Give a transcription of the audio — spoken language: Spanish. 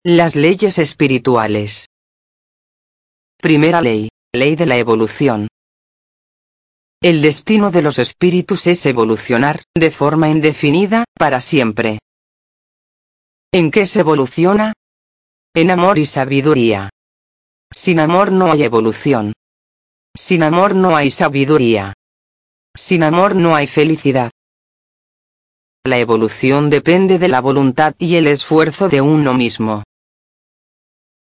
Las leyes espirituales. Primera ley, ley de la evolución. El destino de los espíritus es evolucionar, de forma indefinida, para siempre. ¿En qué se evoluciona? En amor y sabiduría. Sin amor no hay evolución. Sin amor no hay sabiduría. Sin amor no hay felicidad. La evolución depende de la voluntad y el esfuerzo de uno mismo.